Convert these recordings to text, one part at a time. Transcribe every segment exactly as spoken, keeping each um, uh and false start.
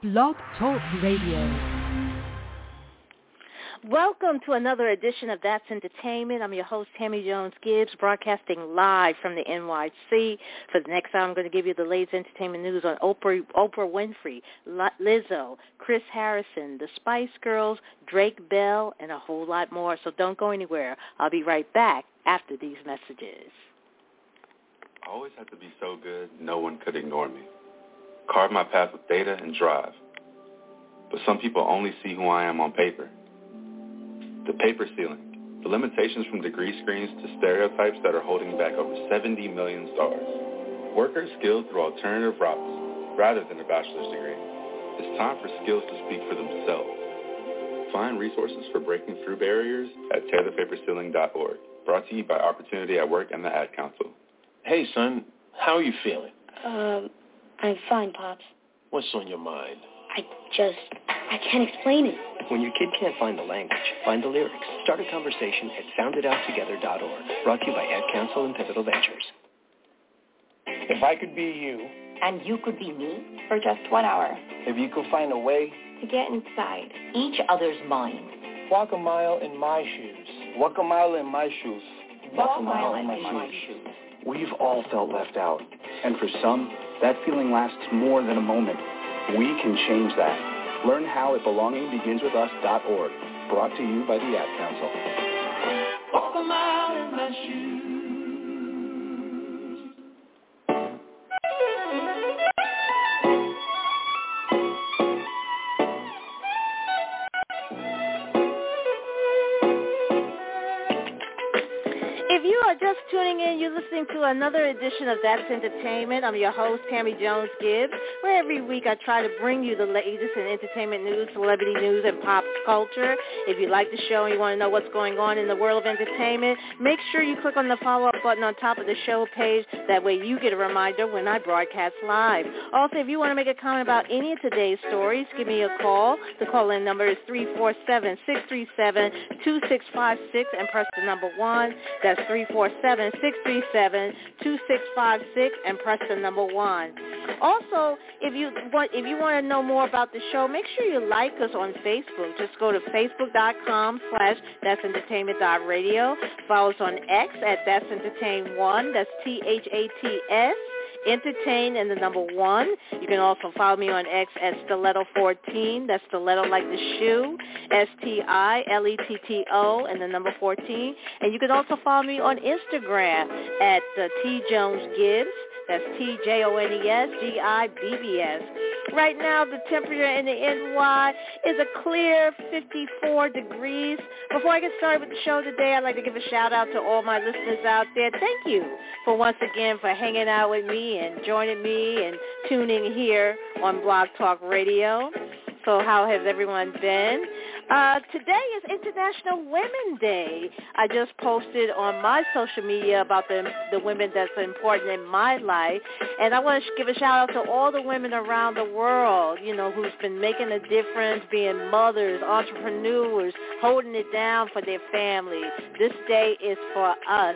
Blog Talk Radio. Welcome to another edition of That's Entertainment. I'm your host, Tammy Jones-Gibbs, broadcasting live from the N Y C. For the next hour, I'm going to give you the latest entertainment news on Oprah, Oprah Winfrey, Lizzo, Chris Harrison, the Spice Girls, Drake Bell, and a whole lot more. So don't go anywhere. I'll be right back after these messages. I always had to be so good, no one could ignore me. Carve my path with data and drive. But some people only see who I am on paper. The paper ceiling, the limitations from degree screens to stereotypes that are holding back over seventy million stars. Workers skilled through alternative routes rather than a bachelor's degree. It's time for skills to speak for themselves. Find resources for breaking through barriers at tear the paper ceiling dot org. Brought to you by Opportunity at Work and the Ad Council. Hey, son, how are you feeling? Um, I'm fine, Pops. What's on your mind? I just, I can't explain it. When your kid can't find the language, find the lyrics. Start a conversation at sound it out together dot org. Brought to you by Ad Council and Pivotal Ventures. If I could be you. And you could be me for just one hour. If you could find a way. To get inside each other's mind. Walk a mile in my shoes. Walk a mile in my shoes. Walk, Walk a mile, mile in my, my shoes. shoes. We've all felt left out. And for some, that feeling lasts more than a moment. We can change that. Learn how at belonging begins with us dot org. Brought to you by the Ad Council. Walk a mile in my shoes. If you are just tuning in, you're listening to another edition of That's Entertainment. I'm your host, Tammy Jones-Gibbs, where every week I try to bring you the latest in entertainment news, celebrity news, and pop culture. If you like the show and you want to know what's going on in the world of entertainment, make sure you click on the follow-up button on top of the show page. That way you get a reminder when I broadcast live. Also, if you want to make a comment about any of today's stories, give me a call. The call-in number is three four seven, six three seven, two six five six and press the number one. That's three four seven, six three seven, two six five six and press the number one. Also, if you want if you want to know more about the show, make sure you like us on Facebook. Just go to facebook.com slash that's entertainment dot radio. Follow us on X at that's entertain one. That's T H A T S. Entertain and the number one. You can also follow me on X at Stiletto fourteen. That's stiletto like the shoe. S T I L E T T O and the number fourteen. And you can also follow me on Instagram at uh, T Jones Gibbs. That's T J O N E S G I B B S. Right now, the temperature in the N Y is a clear fifty-four degrees. Before I get started with the show today, I'd like to give a shout-out to all my listeners out there. Thank you for once again for hanging out with me and joining me and tuning here on Blog Talk Radio. So how has everyone been? Uh, today is International Women's Day. I just posted on my social media about the the women that's important in my life, and I want to give a shout out to all the women around the world, you know, who's been making a difference, being mothers, entrepreneurs, holding it down for their family. This day is for us.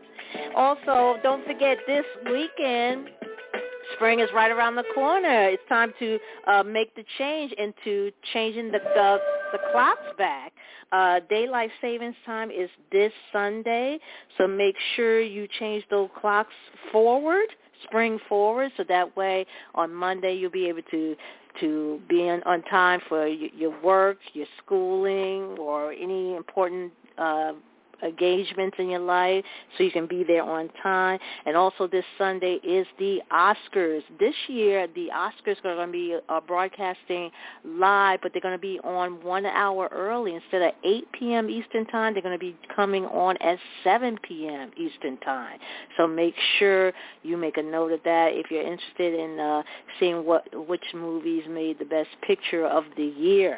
Also, don't forget this weekend, spring is right around the corner. It's time to uh, make the change into changing the the, the clocks back. Uh, daylight savings time is this Sunday, so make sure you change those clocks forward, spring forward, so that way on Monday you'll be able to to be in, on time for your, your work, your schooling, or any important uh engagements in your life, so you can be there on time. And also this Sunday is the Oscars. This year, the Oscars are going to be uh, broadcasting live, but they're going to be on one hour early. Instead of eight p.m. Eastern Time, they're going to be coming on at seven p.m. Eastern Time. So make sure you make a note of that if you're interested in uh, seeing what which movies made the best picture of the year.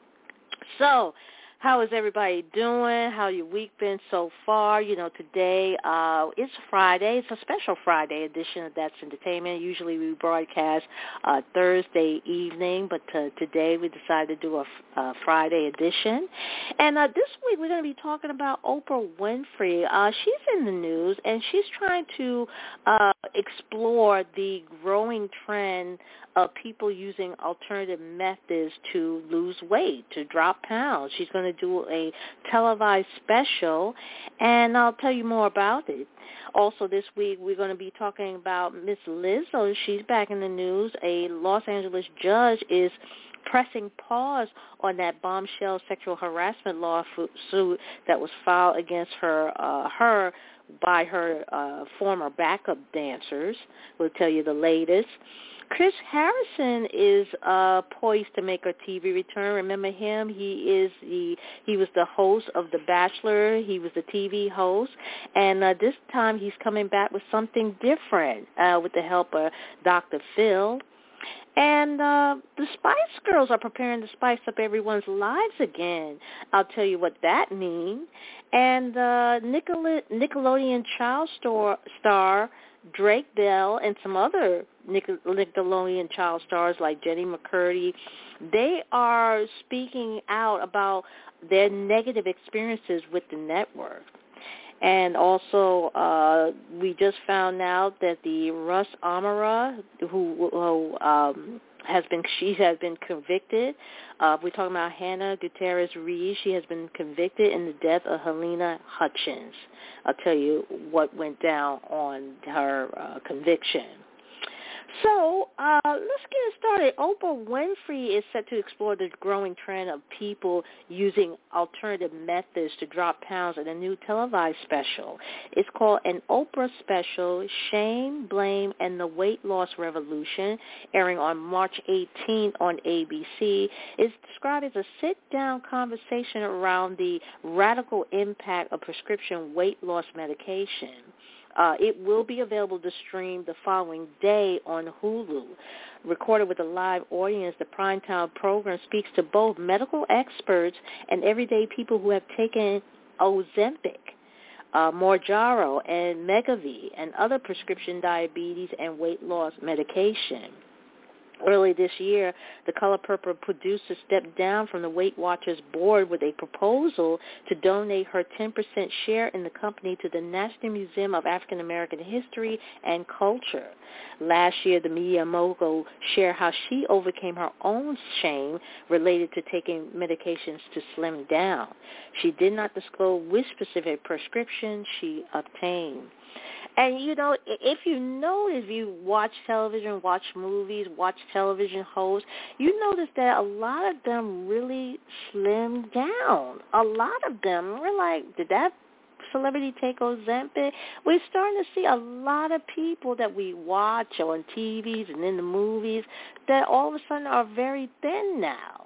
So, how is everybody doing? How your week been so far? You know, today uh, it's Friday. It's a special Friday edition of That's Entertainment. Usually we broadcast uh, Thursday evening, but uh, today we decided to do a, a Friday edition. And uh, this week we're going to be talking about Oprah Winfrey. Uh, she's in the news, and she's trying to uh, explore the growing trend of people using alternative methods to lose weight, to drop pounds. She's going to do a televised special, and I'll tell you more about it. Also this week, we're going to be talking about Miss Lizzo. She's back in the news. A Los Angeles judge is pressing pause on that bombshell sexual harassment lawsuit that was filed against her, uh, her by her uh, former backup dancers. We'll tell you the latest. Chris Harrison is uh, poised to make a T V return. Remember him? He is the he was the host of The Bachelor. He was the T V host, and uh, this time he's coming back with something different uh, with the help of Doctor Phil. And uh, the Spice Girls are preparing to spice up everyone's lives again. I'll tell you what that means. And uh, Nickel- Nickelodeon child star, star Drake Bell and some other Nickelodeon child stars like Jenny McCurdy, they are speaking out about their negative experiences with the network. And also, uh, we just found out that the Russ Amara, who, who um, has been, she has been convicted. Uh, we're talking about Hannah Gutierrez-Reed. She has been convicted in the death of Helena Hutchins. I'll tell you what went down on her uh, conviction. So uh, let's get started. Oprah Winfrey is set to explore the growing trend of people using alternative methods to drop pounds in a new televised special. It's called An Oprah Special, Shame, Blame, and the Weight Loss Revolution, airing on March eighteenth on A B C. It's described as a sit-down conversation around the radical impact of prescription weight loss medication. Uh, it will be available to stream the following day on Hulu. Recorded with a live audience, the primetime program speaks to both medical experts and everyday people who have taken Ozempic, uh, Mounjaro, and Wegovy, and other prescription diabetes and weight loss medication. Early this year, the Color Purple producer stepped down from the Weight Watchers board with a proposal to donate her ten percent share in the company to the National Museum of African American History and Culture. Last year, the media mogul shared how she overcame her own shame related to taking medications to slim down. She did not disclose which specific prescription she obtained. And, you know, if you know, if you watch television, watch movies, watch television hosts, you notice that a lot of them really slimmed down. A lot of them. We're like, did that celebrity take Ozempic? We're starting to see a lot of people that we watch on T Vs and in the movies that all of a sudden are very thin now.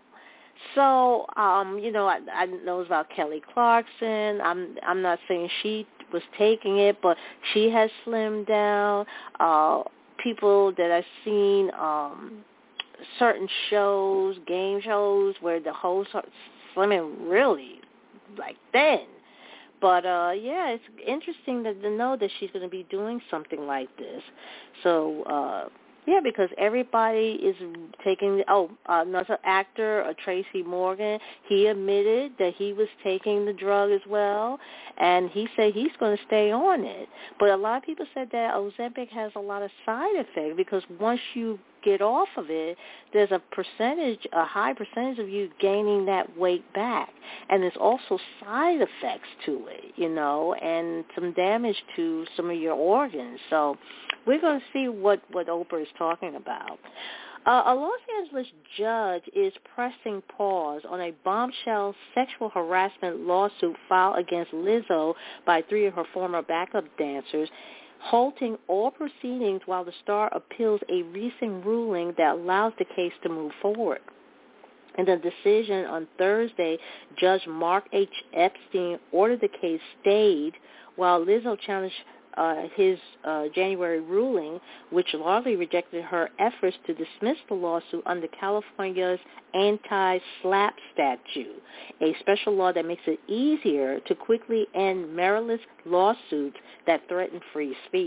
So, um, you know, I, I know about Kelly Clarkson. I'm I'm not saying she was taking it, but she has slimmed down. Uh, people that I've seen um, certain shows, game shows, where the hosts are slimming really, like, thin. But, uh, yeah, it's interesting to, to know that she's going to be doing something like this. So, uh yeah, because everybody is taking, oh, another actor, uh, Tracy Morgan, he admitted that he was taking the drug as well, and he said he's going to stay on it. But a lot of people said that Ozempic has a lot of side effects because once you get off of it, there's a percentage, a high percentage of you gaining that weight back. And there's also side effects to it, you know, and some damage to some of your organs. So we're going to see what, what Oprah is talking about. Uh, a Los Angeles judge is pressing pause on a bombshell sexual harassment lawsuit filed against Lizzo by three of her former backup dancers, halting all proceedings while the star appeals a recent ruling that allows the case to move forward. In the decision on Thursday, Judge Mark H. Epstein ordered the case stayed while Lizzo challenged uh, his uh, January ruling, which largely rejected her efforts to dismiss the lawsuit under California's anti-SLAPP statute, a special law that makes it easier to quickly end meritless lawsuits that threaten free speech.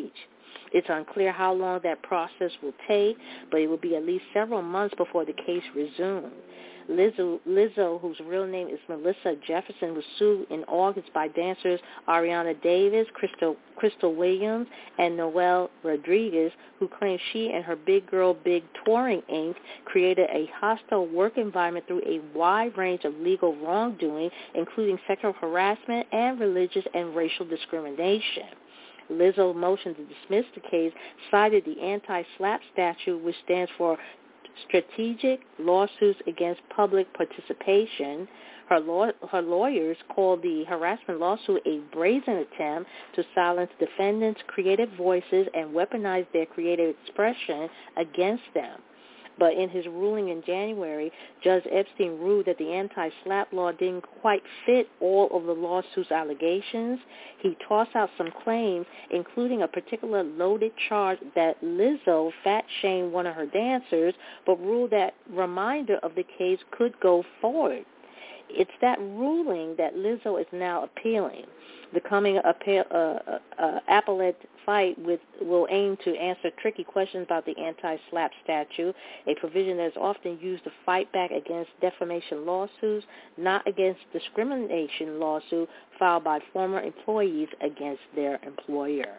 It's unclear how long that process will take, but it will be at least several months before the case resumes. Lizzo, Lizzo, whose real name is Melissa Jefferson, was sued in August by dancers Ariana Davis, Crystal, Crystal Williams, and Noelle Rodriguez, who claimed she and her Big Girl Big Touring, Incorporated created a hostile work environment through a wide range of legal wrongdoing, including sexual harassment and religious and racial discrimination. Lizzo's motion to dismiss the case cited the anti-SLAPP statute, which stands for Strategic Lawsuits Against Public Participation. Her, law, her lawyers called the harassment lawsuit a brazen attempt to silence defendants' creative voices and weaponize their creative expression against them. But in his ruling in January, Judge Epstein ruled that the anti-SLAPP law didn't quite fit all of the lawsuit's allegations. He tossed out some claims, including a particular loaded charge that Lizzo fat-shamed one of her dancers, but ruled that remainder of the case could go forward. It's that ruling that Lizzo is now appealing. The coming appeal, uh, uh, appellate fight with, will aim to answer tricky questions about the anti-SLAPP statute, a provision that is often used to fight back against defamation lawsuits, not against discrimination lawsuits filed by former employees against their employer.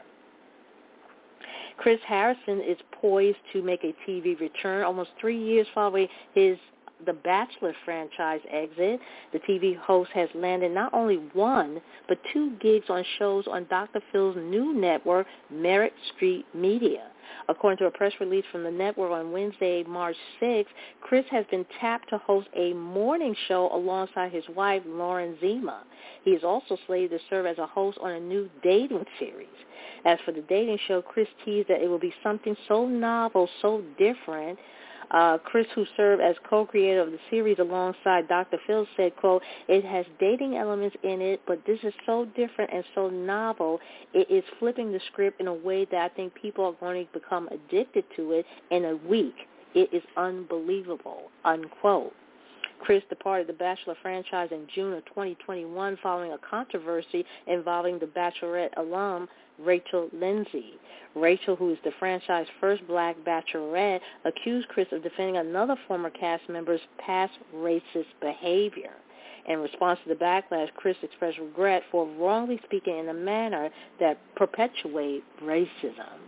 Chris Harrison is poised to make a T V return almost three years following his The Bachelor franchise exit. The T V host has landed not only one, but two gigs on shows on Doctor Phil's new network, Merit Street Media. According to a press release from the network on Wednesday, March sixth, Chris has been tapped to host a morning show alongside his wife, Lauren Zima. He is also slated to serve as a host on a new dating series. As for the dating show, Chris teased that it will be something so novel, so different. Uh, Chris, who served as co-creator of the series alongside Doctor Phil, said, quote, "It has dating elements in it, but this is so different and so novel. It is flipping the script in a way that I think people are going to become addicted to it in a week. It is unbelievable," unquote. Chris departed the Bachelor franchise in June of twenty twenty-one following a controversy involving the Bachelorette alum Rachel Lindsay. Rachel, who is the franchise's first black bachelorette, accused Chris of defending another former cast member's past racist behavior. In response to the backlash, Chris expressed regret for wrongly speaking in a manner that perpetuates racism.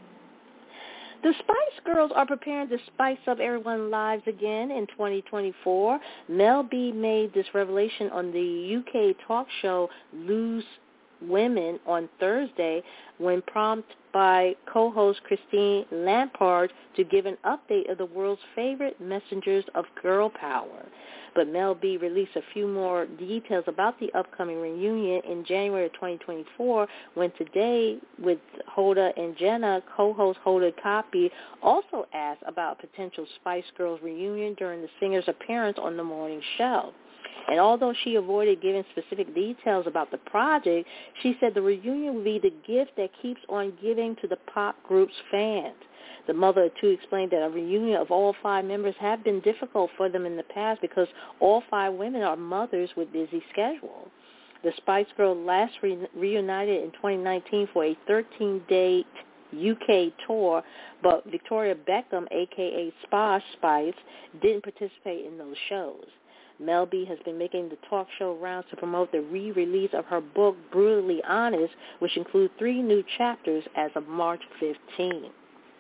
The Spice Girls are preparing to spice up everyone's lives again in twenty twenty-four. Mel B made this revelation on the U K talk show Loose Women on Thursday when prompted by co-host Christine Lampard to give an update of the world's favorite messengers of girl power. But Mel B released a few more details about the upcoming reunion in January of twenty twenty-four, when Today with Hoda and Jenna, co-host Hoda Kotb also asked about a potential Spice Girls reunion during the singer's appearance on the morning show. And although she avoided giving specific details about the project, she said the reunion will be the gift that keeps on giving to the pop group's fans. The mother of two explained that a reunion of all five members have been difficult for them in the past because all five women are mothers with busy schedules. The Spice Girls last re- reunited in twenty nineteen for a thirteen-day U K tour, but Victoria Beckham, a k a. Spa Spice, didn't participate in those shows. Mel B has been making the talk show rounds to promote the re-release of her book, Brutally Honest, which includes three new chapters as of March fifteenth.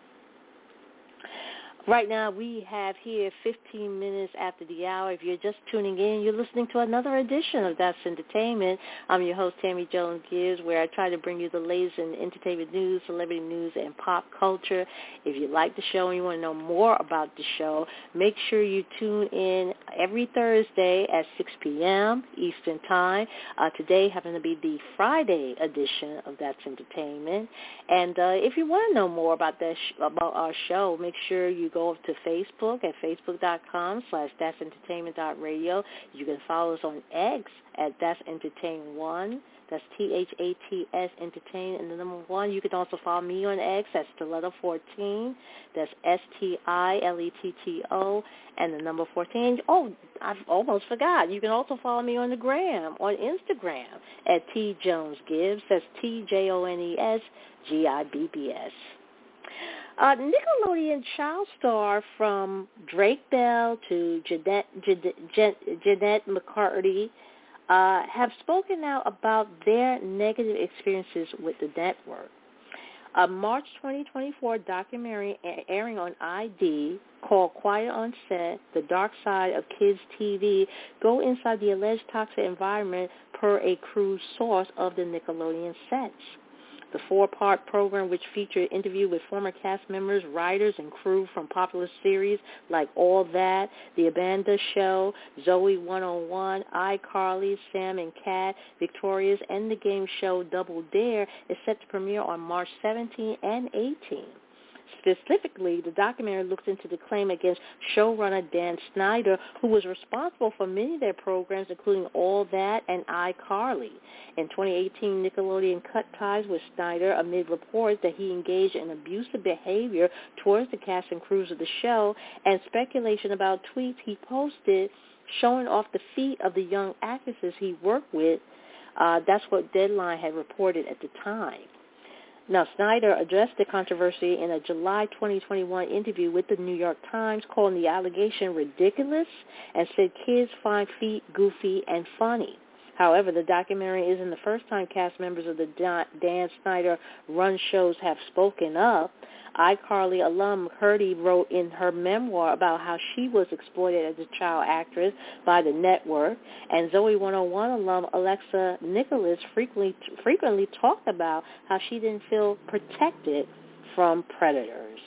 Right now, we have here fifteen minutes after the hour. If you're just tuning in, you're listening to another edition of That's Entertainment. I'm your host, Tammy Jones Gibbs, where I try to bring you the latest in entertainment news, celebrity news, and pop culture. If you like the show and you want to know more about the show, make sure you tune in every Thursday at six p.m. Eastern Time. Uh, today happened to be the Friday edition of That's Entertainment. And uh, if you want to know more about that sh- about our show, make sure you go go to Facebook at facebook.com slash that's entertainment dot radio. You can follow us on X at that's entertain one. That's T H A T S Entertain and the number one. You can also follow me on X. That's Stiletto fourteen. That's S T I L E T T O and the number fourteen. Oh, I almost forgot. You can also follow me on the gram, on Instagram at T Jones Gibbs. That's T J O N E S G I B B S. Uh, Nickelodeon child star from Drake Bell to Jeanette, Jeanette, Jeanette McCarthy Uh, have spoken out about their negative experiences with the network. A March twenty twenty-four documentary airing on I D called Quiet on Set, The Dark Side of Kids T V, go inside the alleged toxic environment per a crude source of the Nickelodeon sets. The four-part program, which featured interviews with former cast members, writers, and crew from popular series like All That, The Amanda Show, Zoe one oh one, iCarly, Sam and Cat, Victorious, and the game show Double Dare, is set to premiere on March seventeenth and eighteenth. Specifically, the documentary looks into the claim against showrunner Dan Snyder, who was responsible for many of their programs, including All That and iCarly. In twenty eighteen, Nickelodeon cut ties with Snyder amid reports that he engaged in abusive behavior towards the cast and crews of the show, and speculation about tweets he posted showing off the feet of the young actresses he worked with. Uh, that's what Deadline had reported at the time. Now, Snyder addressed the controversy in a July twenty twenty-one interview with the New York Times, calling the allegation ridiculous and said kids find feet goofy and funny. However, the documentary isn't the first time cast members of the Dan Snyder-run shows have spoken up. iCarly alum Curdy wrote in her memoir about how she was exploited as a child actress by the network, and Zoe one oh one alum Alexa Nicholas frequently frequently talked about how she didn't feel protected from predators.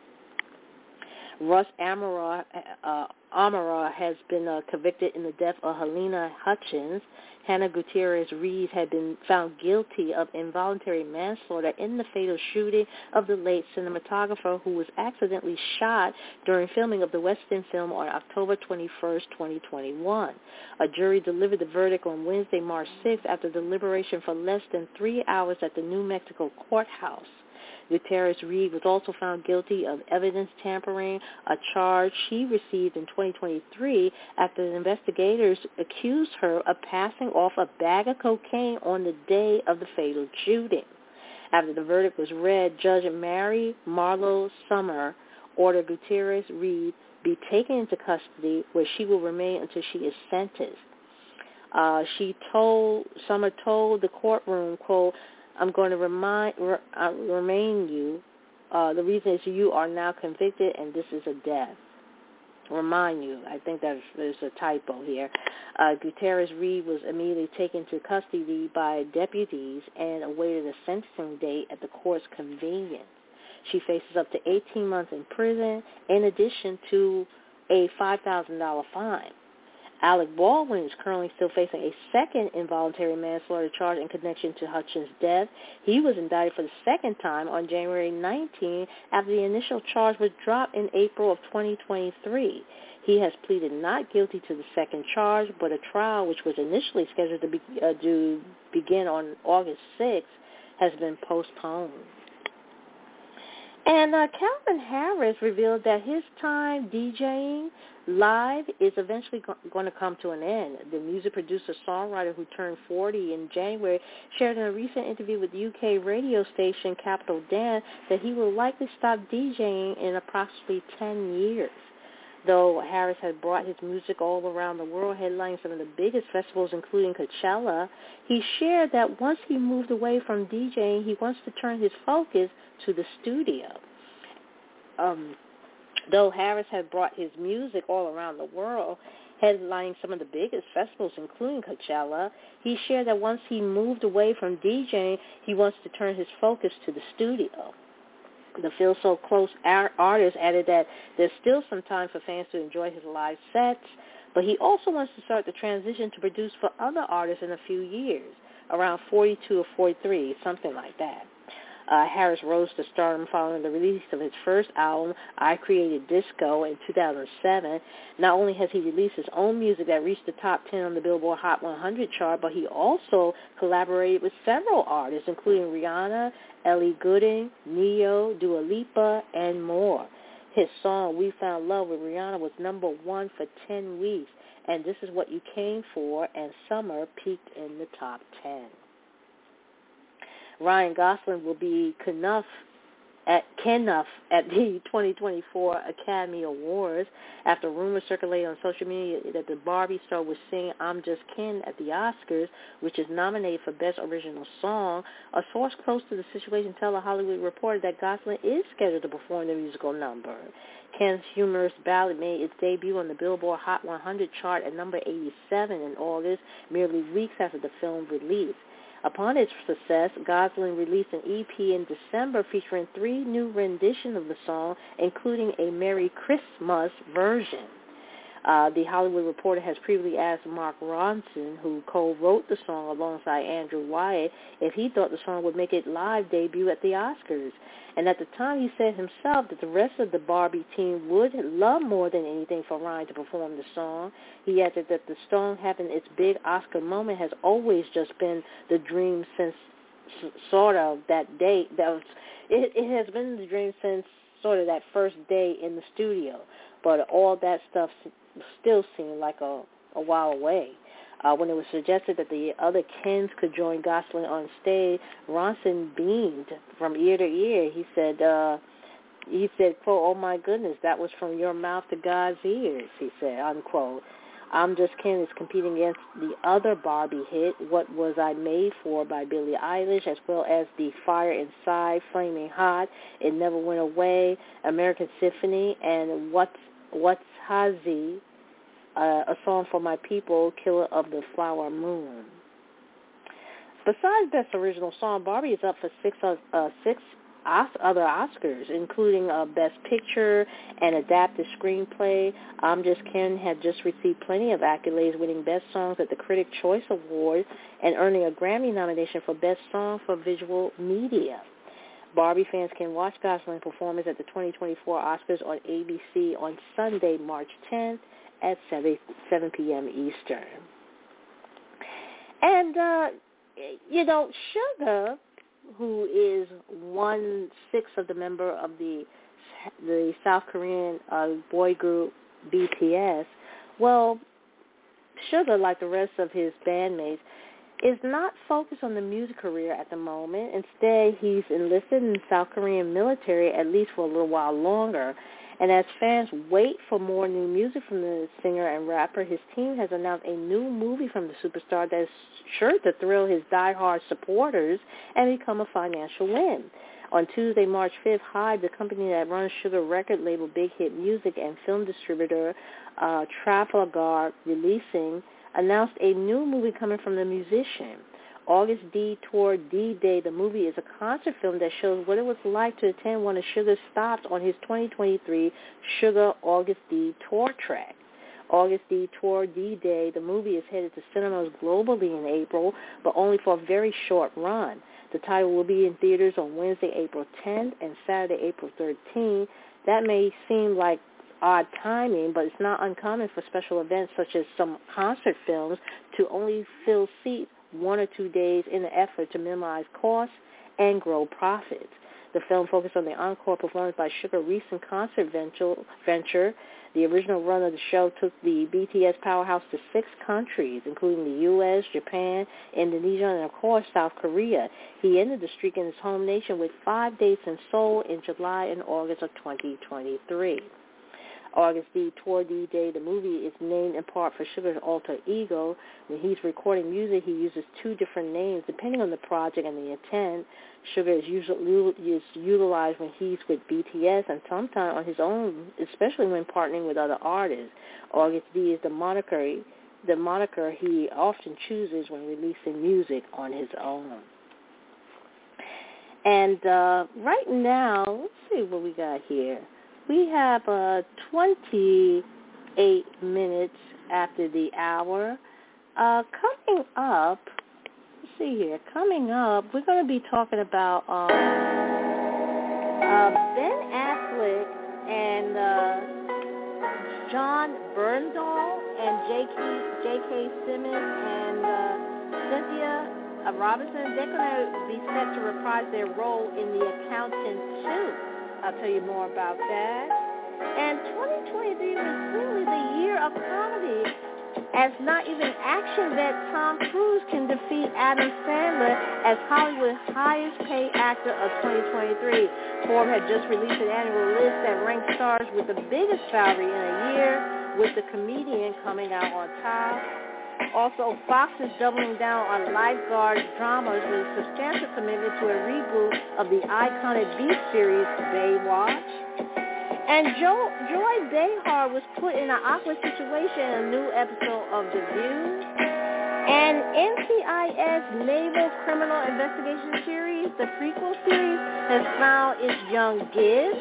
Russ Amara, uh, Amara has been uh, convicted in the death of Helena Hutchins. Hannah Gutierrez-Reed had been found guilty of involuntary manslaughter in the fatal shooting of the late cinematographer who was accidentally shot during filming of the Western film on October twenty-first, twenty twenty-one. A jury delivered the verdict on Wednesday, March sixth, after deliberation for less than three hours at the New Mexico courthouse. Gutierrez-Reed was also found guilty of evidence tampering, a charge she received in twenty twenty-three after the investigators accused her of passing off a bag of cocaine on the day of the fatal shooting. After the verdict was read, Judge Mary Marlowe Summer ordered Gutierrez-Reed be taken into custody, where she will remain until she is sentenced. Uh, she told Summer told the courtroom, quote, I'm going to remind, re, uh, remain you. Uh, the reason is you are now convicted, and this is a death. Remind you. I think that's, there's a typo here. Uh, Gutierrez-Reed was immediately taken to custody by deputies and awaited a sentencing date at the court's convenience. She faces up to eighteen months in prison, in addition to a five thousand dollars fine. Alec Baldwin is currently still facing a second involuntary manslaughter charge in connection to Hutchins' death. He was indicted for the second time on January nineteenth after the initial charge was dropped in April of twenty twenty-three. He has pleaded not guilty to the second charge, but a trial, which was initially scheduled to, be, uh, to begin on August sixth, has been postponed. And uh, Calvin Harris revealed that his time DJing live is eventually go- going to come to an end. The music producer-songwriter who turned forty in January shared in a recent interview with U K radio station Capital Dan that he will likely stop DJing in approximately ten years. Though Harris has brought his music all around the world, headlining some of the biggest festivals, including Coachella, he shared that once he moved away from DJing, he wants to turn his focus to the studio. Um, though Harris has brought his music all around the world, headlining some of the biggest festivals, including Coachella, he shared that once he moved away from DJing, he wants to turn his focus to the studio. The Feel So Close artist added that there's still some time for fans to enjoy his live sets, but he also wants to start the transition to produce for other artists in a few years, around forty-two or forty-three, something like that. Uh, Harris rose to stardom following the release of his first album, I Created Disco, in two thousand seven. Not only has he released his own music that reached the top ten on the Billboard Hot one hundred chart, but he also collaborated with several artists, including Rihanna, Ellie Goulding, Neo, Dua Lipa, and more. His song, We Found Love with Rihanna, was number one for ten weeks, and This Is What You Came For, and Summer peaked in the top ten. Ryan Gosling will be Knuff at Knuff at the twenty twenty-four Academy Awards after rumors circulated on social media that the Barbie star was singing I'm Just Ken at the Oscars, which is nominated for Best Original Song. A source close to the situation told The Hollywood Reporter that Gosling is scheduled to perform the musical number. Ken's humorous ballad made its debut on the Billboard Hot one hundred chart at number eighty-seven in August, merely weeks after the film release. Upon its success, Gosling released an E P in December featuring three new renditions of the song, including a Merry Christmas version. Uh, the Hollywood Reporter has previously asked Mark Ronson, who co-wrote the song alongside Andrew Wyatt, if he thought the song would make its live debut at the Oscars. And at the time, he said himself that the rest of the Barbie team would love more than anything for Ryan to perform the song. He added that the song having its big Oscar moment has always just been the dream since sort of that day. That was, it, it has been the dream since sort of that first day in the studio. But all that stuff still seemed like a, a while away. Uh, when it was suggested that the other Kens could join Gosling on stage, Ronson beamed from ear to ear. He said, uh, he said, quote, oh my goodness, that was from your mouth to God's ears, he said, unquote. I'm Just Ken is competing against the other Barbie hit, What Was I Made For by Billie Eilish, as well as the Fire Inside, Flaming Hot, It Never Went Away, American Symphony, and What's, What's Hazy, Uh, a Song for My People, Killer of the Flower Moon. Besides Best Original Song, Barbie is up for six uh, six other Oscars, including uh, Best Picture and Adapted Screenplay. I'm Just Ken had just received plenty of accolades, winning Best Songs at the Critics' Choice Awards and earning a Grammy nomination for Best Song for Visual Media. Barbie fans can watch Gosling's performance at the twenty twenty-four Oscars on A B C on Sunday, March tenth at seven p.m. Eastern. And, uh, you know, Sugar, who is one-sixth of the member of the the South Korean uh, boy group B T S, well, Sugar, like the rest of his bandmates, is not focused on the music career at the moment. Instead, he's enlisted in the South Korean military, at least for a little while longer. And as fans wait for more new music from the singer and rapper, his team has announced a new movie from the superstar that's sure to thrill his diehard supporters and become a financial win. On Tuesday, March fifth, Hybe, the company that runs Sugar record label Big Hit Music and film distributor uh, Trafalgar Releasing, announced a new movie coming from the musician. August D Tour D-Day, the movie, is a concert film that shows what it was like to attend one of Sugar's stops on his twenty twenty-three Sugar August D Tour track. August D Tour D-Day, the movie, is headed to cinemas globally in April, but only for a very short run. The title will be in theaters on Wednesday, April tenth and Saturday, April thirteenth. That may seem like odd timing, but it's not uncommon for special events such as some concert films to only fill seats one or two days in an effort to minimize costs and grow profits. The film focused on the encore performance by Sugar's recent concert venture. The original run of the show took the B T S powerhouse to six countries, including the U S, Japan, Indonesia, and, of course, South Korea. He ended the streak in his home nation with five dates in Seoul in July and August of twenty twenty-three. August D Tour D-Day, the movie, is named in part for Sugar's alter ego. When he's recording music, he uses two different names depending on the project and the intent. Sugar is, usually, is utilized when he's with B T S and sometimes on his own, especially when partnering with other artists. August D is the moniker, the moniker he often chooses when releasing music on his own. And uh, right now, let's see what we got here. We have uh, twenty-eight minutes after the hour. Uh, coming up, let's see here. Coming up, we're going to be talking about um, Uh, Ben Affleck and uh, John Bernthal and J K Simmons and uh, Cynthia uh, Robinson, they're going to be set to reprise their role in The Accountant two. I'll tell you more about that. And twenty twenty-three was really the year of comedy, as not even action vet Tom Cruise can defeat Adam Sandler as Hollywood's highest paid actor of twenty twenty-three. Forbes had just released an annual list that ranked stars with the biggest salary in a year, with the comedian coming out on top. Also, Fox is doubling down on lifeguard dramas with a substantial commitment to a reboot of the iconic beach series Baywatch. And jo- Joy Behar was put in an awkward situation in a new episode of The View. And N C I S Naval Criminal Investigation Series, the prequel series, has found its young Gibbs.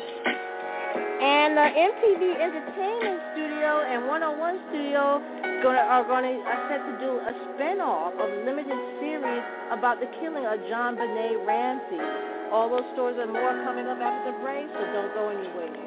And uh, M T V Entertainment Studio and one oh one Studio gonna, are going to are set to do a spinoff of limited series about the killing of John Benet Ramsey. All those stories and more coming up after the break, so don't go anywhere.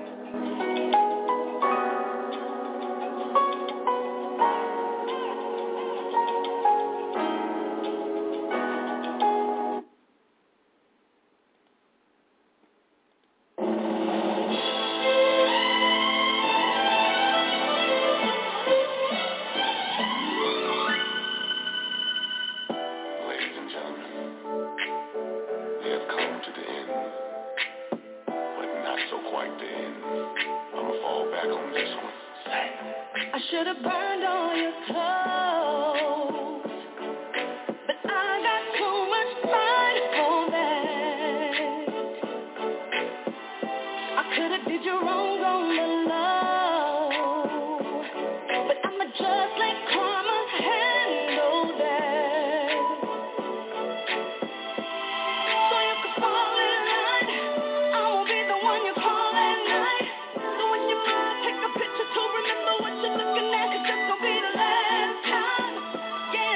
Yeah.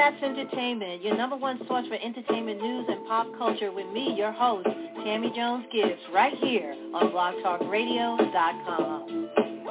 That's Entertainment, your number one source for entertainment news and pop culture with me, your host, Tammy Jones Gibbs, right here on blog talk radio dot com.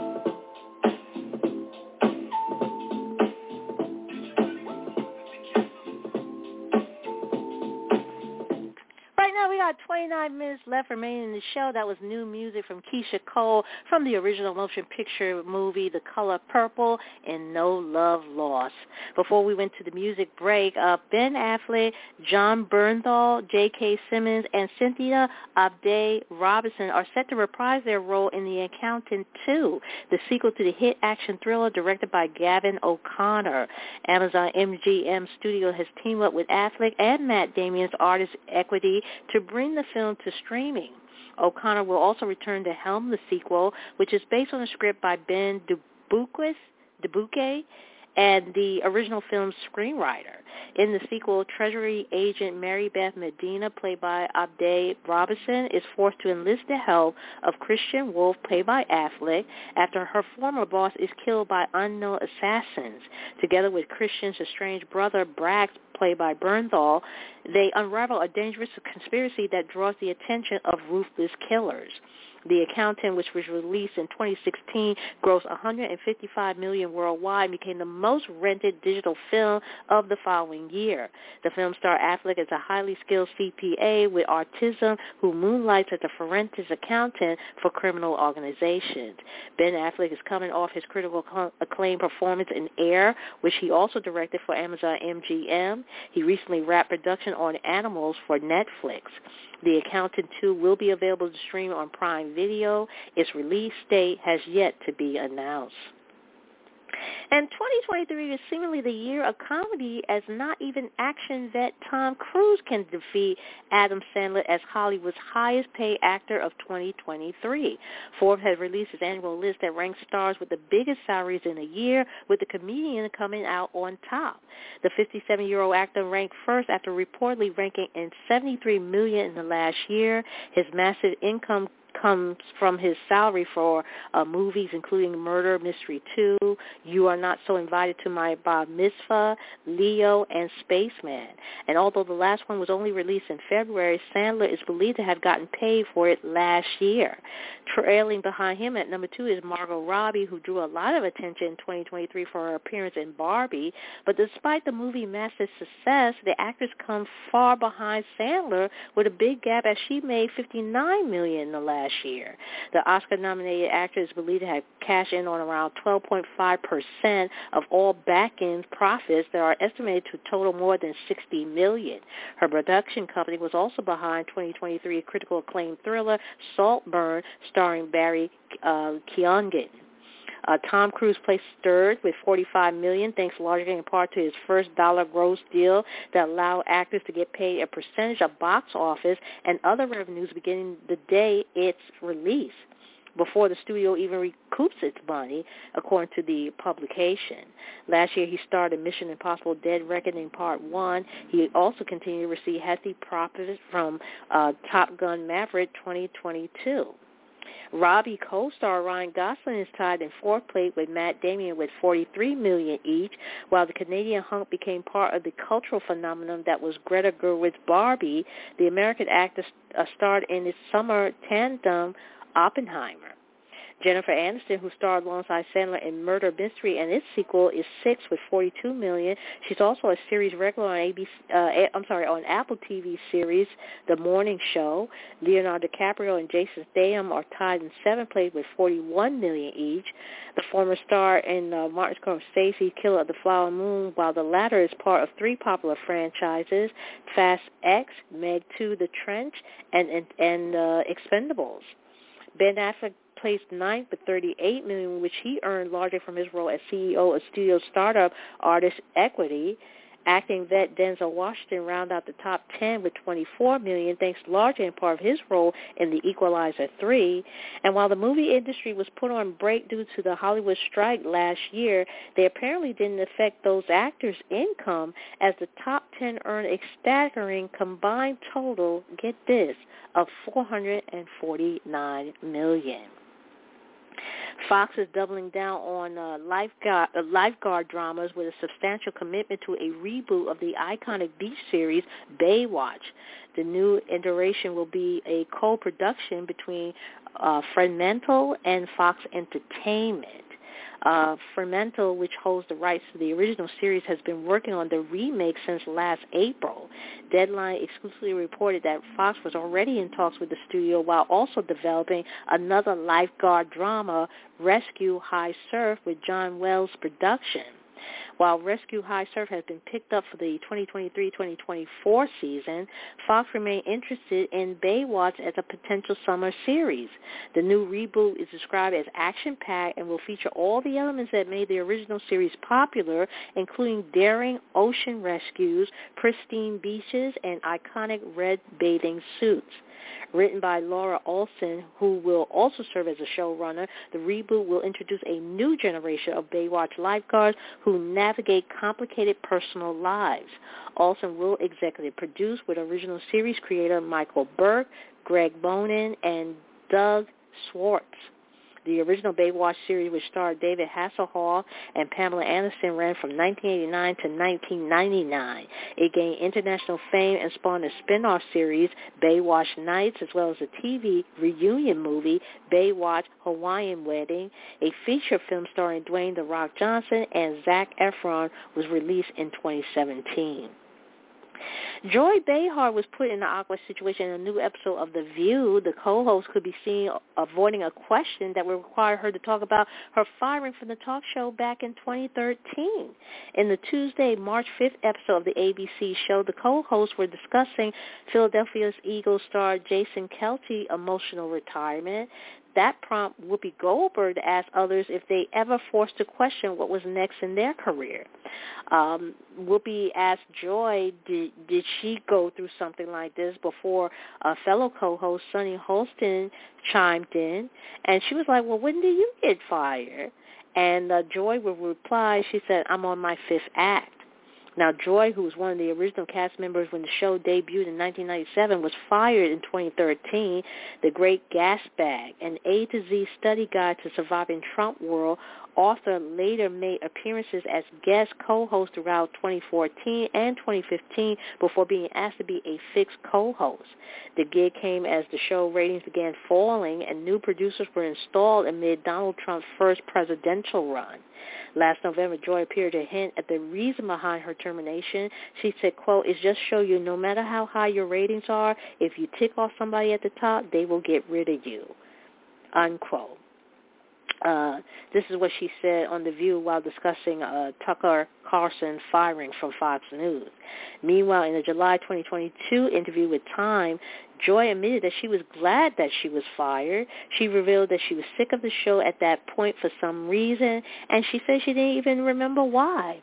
Right now we got twenty-nine minutes left remaining in the show. That was new music from Keisha Cole from the original motion picture movie The Color Purple and No Love Lost. Before we went to the music break, uh, Ben Affleck, John Bernthal, J K. Simmons, and Cynthia Abday Robinson are set to reprise their role in The Accountant two, the sequel to the hit action thriller directed by Gavin O'Connor. Amazon M G M Studio has teamed up with Affleck and Matt Damon's Artist Equity to bring the film to streaming. O'Connor will also return to helm the sequel, which is based on a script by Ben Dubuque, Dubuque and the original film's screenwriter. In the sequel, Treasury agent Mary Beth Medina, played by Abday Robinson, is forced to enlist the help of Christian Wolf, played by Affleck, after her former boss is killed by unknown assassins. Together with Christian's estranged brother, Brax, played by Bernthal, they unravel a dangerous conspiracy that draws the attention of ruthless killers. The Accountant, which was released in twenty sixteen, grossed one hundred fifty-five million dollars worldwide and became the most rented digital film of the following year. The film starred Affleck as a highly skilled C P A with autism who moonlights as a forensic accountant for criminal organizations. Ben Affleck is coming off his critical acclaimed performance in Air, which he also directed for Amazon M G M. He recently wrapped production on Animals for Netflix. The Accountant two will be available to stream on Prime Video. Its release date has yet to be announced. And twenty twenty-three is seemingly the year of comedy, as not even action vet Tom Cruise can defeat Adam Sandler as Hollywood's highest-paid actor of twenty twenty-three. Forbes has released its annual list that ranks stars with the biggest salaries in a year, with the comedian coming out on top. The fifty-seven-year-old actor ranked first after reportedly ranking in seventy-three million dollars in the last year. His massive income comes from his salary for uh, movies including Murder Mystery two, You Are Not So Invited to My Bar Mitzvah, Leo, and Spaceman. And although the last one was only released in February, Sandler is believed to have gotten paid for it last year. Trailing behind him at number two is Margot Robbie, who drew a lot of attention in twenty twenty-three for her appearance in Barbie. But despite the movie's massive success, the actress comes far behind Sandler with a big gap, as she made fifty-nine million dollars in the last year. The Oscar-nominated actor is believed to have cashed in on around twelve point five percent of all back-end profits that are estimated to total more than sixty million dollars. Her production company was also behind twenty twenty-three critical acclaimed thriller Saltburn, starring Barry uh, Keoghan. Uh, Tom Cruise placed third with forty-five million dollars, thanks largely in part to his first dollar gross deal that allowed actors to get paid a percentage of box office and other revenues beginning the day it's released, before the studio even recoups its money, according to the publication. Last year, he starred in Mission Impossible Dead Reckoning Part one. He also continued to receive hefty profits from uh, Top Gun Maverick twenty twenty-two. Robbie co-star Ryan Gosling is tied in fourth place with Matt Damon with forty-three million dollars each, while the Canadian hunk became part of the cultural phenomenon that was Greta Gerwig's Barbie. The American actor uh, starred in its summer tandem Oppenheimer. Jennifer Aniston, who starred alongside Sandler in Murder Mystery and its sequel, is sixth with forty-two million dollars. She's also a series regular on A B C. Uh, I'm sorry, on Apple T V series The Morning Show. Leonardo DiCaprio and Jason Statham are tied in seventh place with forty-one million dollars each. The former star in uh, Martin Scorsese's Killer of the Flower Moon, while the latter is part of three popular franchises: Fast X, Meg two, The Trench, and and, and uh, Expendables. Ben Affleck placed ninth with thirty-eight million dollars, which he earned largely from his role as C E O of studio startup Artist Equity. Acting vet Denzel Washington rounded out the top ten with twenty-four million dollars, thanks largely in part of his role in The Equalizer three. And while the movie industry was put on break due to the Hollywood strike last year, they apparently didn't affect those actors' income, as the top ten earned a staggering combined total, get this, of four hundred forty-nine million dollars. Fox is doubling down on uh, lifeguard, uh, lifeguard dramas with a substantial commitment to a reboot of the iconic beach series Baywatch. The new iteration will be a co-production between uh, Fremantle and Fox Entertainment. Uh, Fremantle, which holds the rights to the original series, has been working on the remake since last April. Deadline exclusively reported that Fox was already in talks with the studio while also developing another lifeguard drama, Rescue High Surf, with John Wells production. While Rescue High Surf has been picked up for the twenty twenty-three twenty twenty-four season, Fox remained interested in Baywatch as a potential summer series. The new reboot is described as action-packed and will feature all the elements that made the original series popular, including daring ocean rescues, pristine beaches, and iconic red bathing suits. Written by Laura Olson, who will also serve as a showrunner, the reboot will introduce a new generation of Baywatch lifeguards who navigate complicated personal lives. Olson will executive produce with original series creator Michael Burke, Greg Bonin, and Doug Swartz. The original Baywatch series, which starred David Hasselhoff and Pamela Anderson, ran from nineteen eighty-nine to nineteen ninety-nine. It gained international fame and spawned a spin-off series, Baywatch Nights, as well as a T V reunion movie, Baywatch Hawaiian Wedding. A feature film starring Dwayne "The Rock" Johnson and Zac Efron was released in twenty seventeen. Joy Behar was put in an awkward situation in a new episode of The View. The co-host could be seen avoiding a question that would require her to talk about her firing from the talk show back in twenty thirteen. In the Tuesday, March fifth episode of the A B C show, the co-hosts were discussing Philadelphia Eagles star Jason Kelce's emotional retirement. That prompted Whoopi Goldberg to ask others if they ever forced to question what was next in their career. Um, Whoopi asked Joy, did, did she go through something like this before a fellow co-host, Sunny Holston, chimed in. And she was like, well, when did you get fired? And uh, Joy would reply, she said, I'm on my fifth act. Now, Joy, who was one of the original cast members when the show debuted in nineteen ninety-seven, was fired in twenty thirteen. The Great Gas Bag, an A to Z study guide to surviving Trump world, author later made appearances as guest co-host throughout twenty fourteen and twenty fifteen before being asked to be a fixed co-host. The gig came as the show ratings began falling and new producers were installed amid Donald Trump's first presidential run. Last November, Joy appeared to hint at the reason behind her termination. She said, quote, it's just show you no matter how high your ratings are, if you tick off somebody at the top, they will get rid of you, unquote. Uh, this is what she said on The View while discussing uh, Tucker Carlson firing from Fox News. Meanwhile, in a July twenty twenty-two interview with Time, Joy admitted that she was glad that she was fired. She revealed that she was sick of the show at that point for some reason, and she said she didn't even remember why.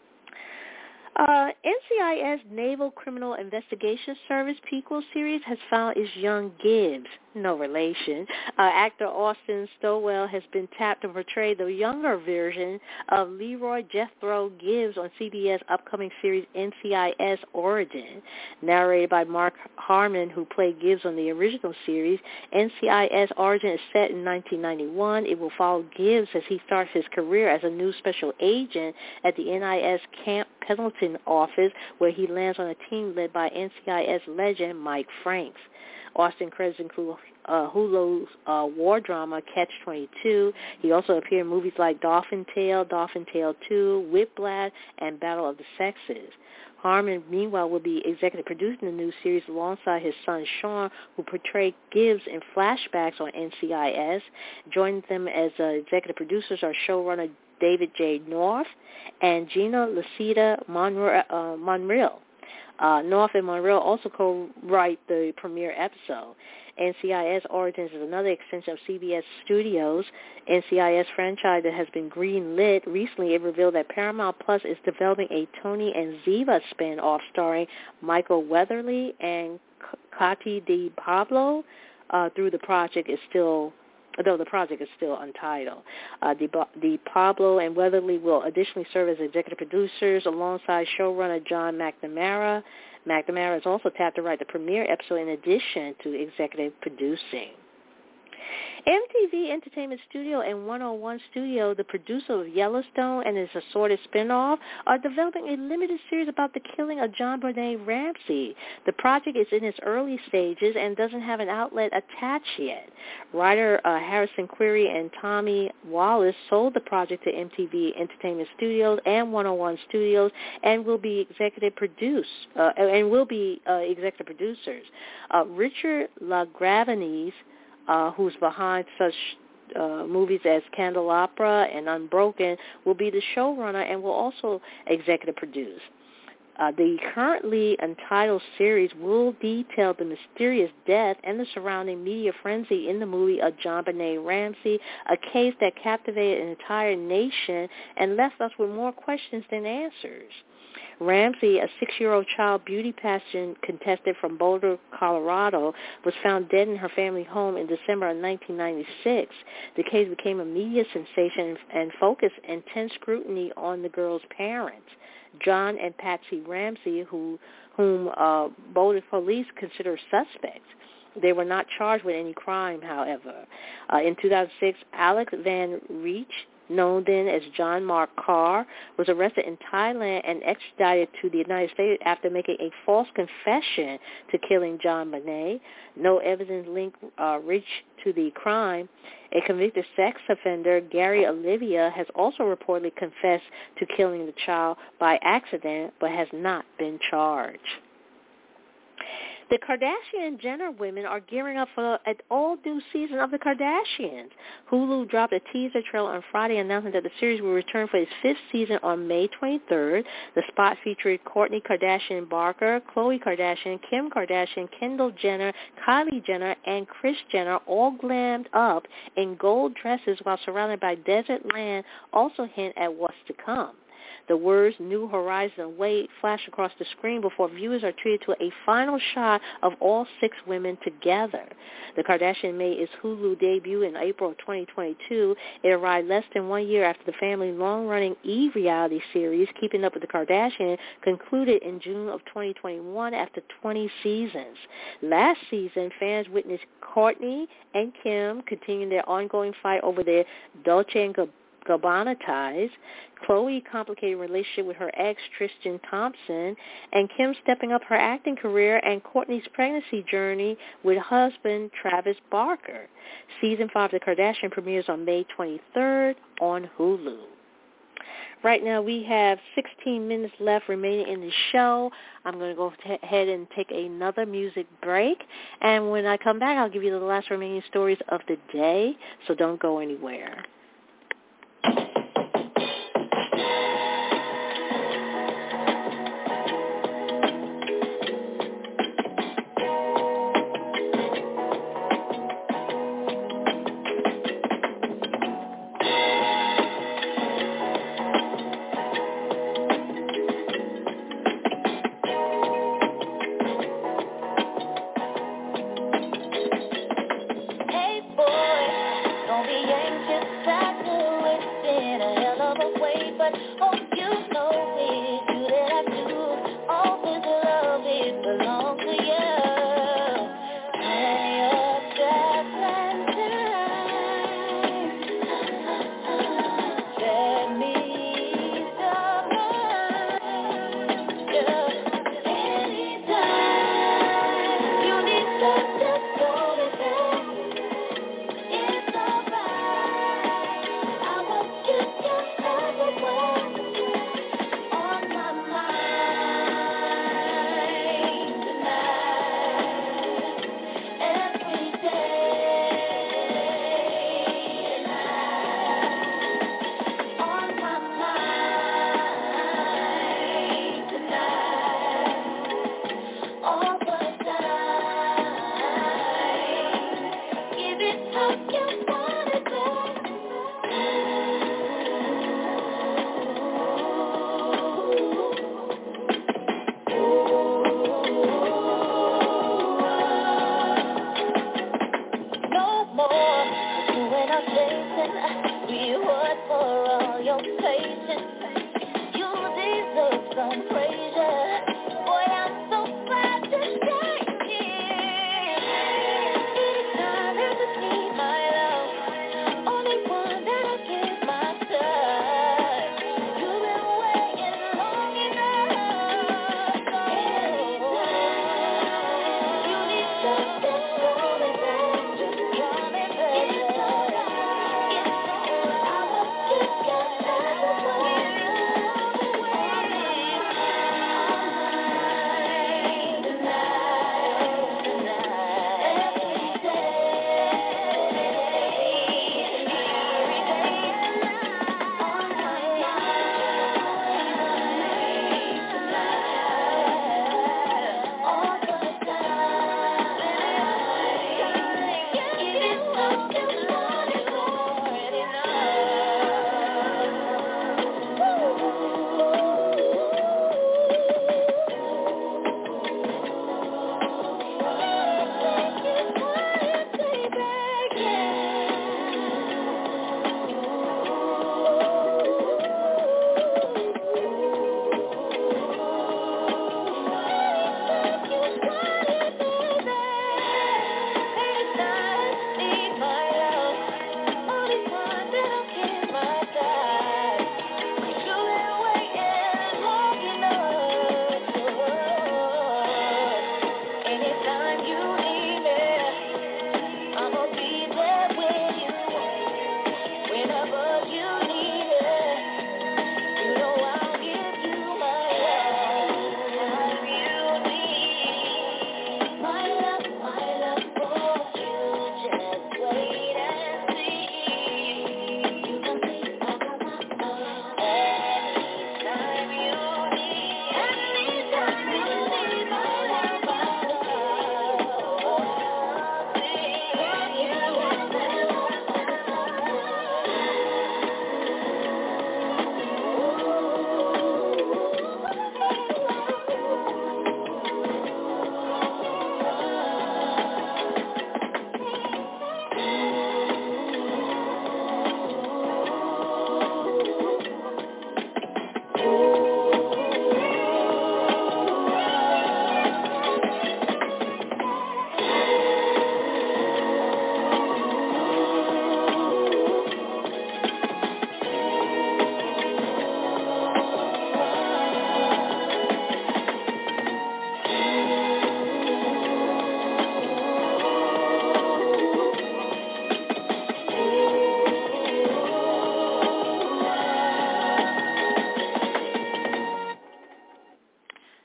Uh, N C I S Naval Criminal Investigation Service prequel series has found its young Gibbs, no relation. Uh, actor Austin Stowell has been tapped to portray the younger version of Leroy Jethro Gibbs on C B S upcoming series N C I S Origin. Narrated by Mark Harmon, who played Gibbs on the original series, N C I S Origin is set in nineteen ninety-one. It will follow Gibbs as he starts his career as a new special agent at the N I S Camp Pendleton office, where he lands on a team led by N C I S legend Mike Franks. Austin credits include uh, Hulu's uh, war drama Catch twenty-two. He also appeared in movies like Dolphin Tale, Dolphin Tale two, Whiplash, and Battle of the Sexes. Harmon, meanwhile, will be executive producing the new series alongside his son Sean, who portrayed Gibbs in flashbacks on N C I S. Joining them as uh, executive producers are showrunner David J. North and Gina Lucida Monreal. Uh, Monreal. Uh, North and Monreal also co-write the premiere episode. N C I S Origins is another extension of C B S Studios' N C I S franchise that has been green-lit. Recently, it revealed that Paramount Plus is developing a Tony and Ziva spin-off starring Michael Weatherly and Katy DiPablo. Uh, through the project is still Though the project is still untitled. Uh, DiPablo and Weatherly will additionally serve as executive producers alongside showrunner John McNamara. McNamara is also tapped to write the premiere episode in addition to executive producing. M T V Entertainment Studio and one oh one Studio, the producer of Yellowstone and its assorted spinoff, are developing a limited series about the killing of JonBenet Ramsey. The project is in its early stages and doesn't have an outlet attached yet. Writer uh, Harrison Query and Tommy Wallace sold the project to M T V Entertainment Studios and one oh one Studios and will be executive produced uh, and will be uh, executive producers. Uh, Richard LaGravenese, Uh, who's behind such uh, movies as Candelabra and Unbroken, will be the showrunner and will also executive produce. Uh, the currently untitled series will detail the mysterious death and the surrounding media frenzy in the movie of JonBenet Ramsey, a case that captivated an entire nation and left us with more questions than answers. Ramsey, a six-year-old child beauty pageant contestant from Boulder, Colorado, was found dead in her family home in December of nineteen ninety-six. The case became a media sensation and focused intense scrutiny on the girl's parents, John and Patsy Ramsey, who, whom uh, Boulder police consider suspects. They were not charged with any crime, however. Uh, in two thousand six, Alex Van Reech, known then as John Mark Carr, was arrested in Thailand and extradited to the United States after making a false confession to killing JonBenet. No evidence linked uh, Rich to the crime. A convicted sex offender, Gary Olivia, has also reportedly confessed to killing the child by accident but has not been charged. The Kardashian and Jenner women are gearing up for an all-new season of The Kardashians. Hulu dropped a teaser trailer on Friday announcing that the series will return for its fifth season on May twenty-third. The spot featured Kourtney Kardashian Barker, Khloe Kardashian, Kim Kardashian, Kendall Jenner, Kylie Jenner, and Kris Jenner all glammed up in gold dresses while surrounded by desert land also hint at what's to come. The words New Horizon Wait flash across the screen before viewers are treated to a final shot of all six women together. The Kardashian made its Hulu debut in April of twenty twenty-two. It arrived less than one year after the family's long-running E! reality series, Keeping Up with the Kardashians, concluded in June of twenty twenty-one after twenty seasons. Last season, fans witnessed Kourtney and Kim continuing their ongoing fight over their Dolce and Gabbana Gabbana ties, Khloe complicated relationship with her ex Tristan Thompson, and Kim stepping up her acting career, and Kourtney's pregnancy journey with husband Travis Barker. Season five of The Kardashian premieres on May twenty-third on Hulu. Right now we have sixteen minutes left remaining in the show. I'm going to go ahead and take another music break, and when I come back I'll give you the last remaining stories of the day, so don't go anywhere. Hey boy, don't be anxious.